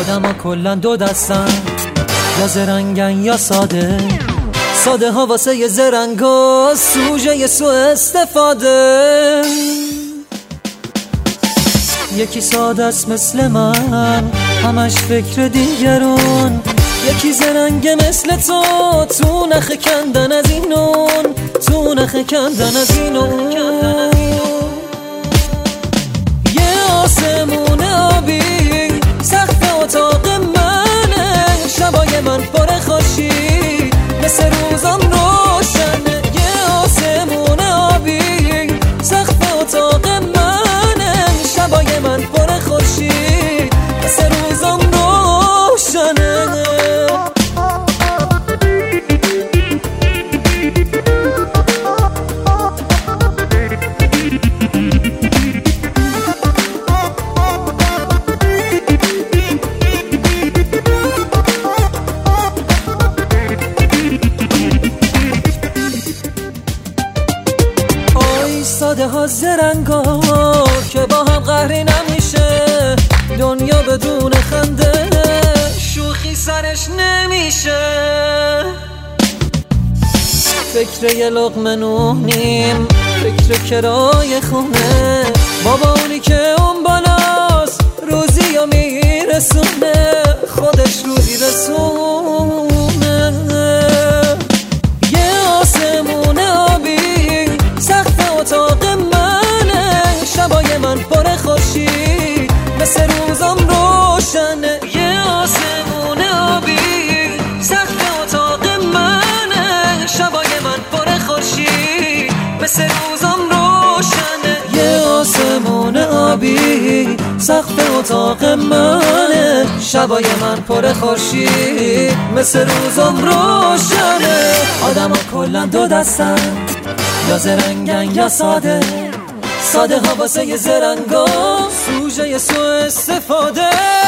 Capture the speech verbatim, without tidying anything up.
آدم ها کلن دو دستن، یا زرنگن یا ساده. ساده ها واسه یه زرنگا سوژه یه سو استفاده. یکی ساده است مثل من، همش فکر دیگرون. یکی زرنگه مثل تو، تو نخ کندن از اینون، تو نخ کندن از اینون. یه آسمون آبی سقف اتاق منه، شبای من پر خوشی مثل روزم روشنه. یه آسمون آبی سقف اتاق منه، شبای من پر خوشی مثل روزم روشنه. ساده ها زرنگا که با هم قهری نمیشه، دنیا بدون خنده شوخی سرش نمیشه. فکر یه لقمه نونیم، فکر کرای خونه، بابا اونی که اون بالاست روزی یا میرسونه، خودش روزی رسونه. یه آسمون آبی سقف اتاق منه، شبای من پر خوشی مثل روزم روشنه. یه آسمون آبی سقف اتاق منه، شبای من پر خوشی مثل روزم روشنه. یه آسمون آبی سقف اتاق منه، شبای من پر خوشی مثل روزم روشنه. آدم ها کلن دو دستن، یا زرنگن یا ساده. ساده ها واسه یه زرنگا سوژه یه سو استفاده.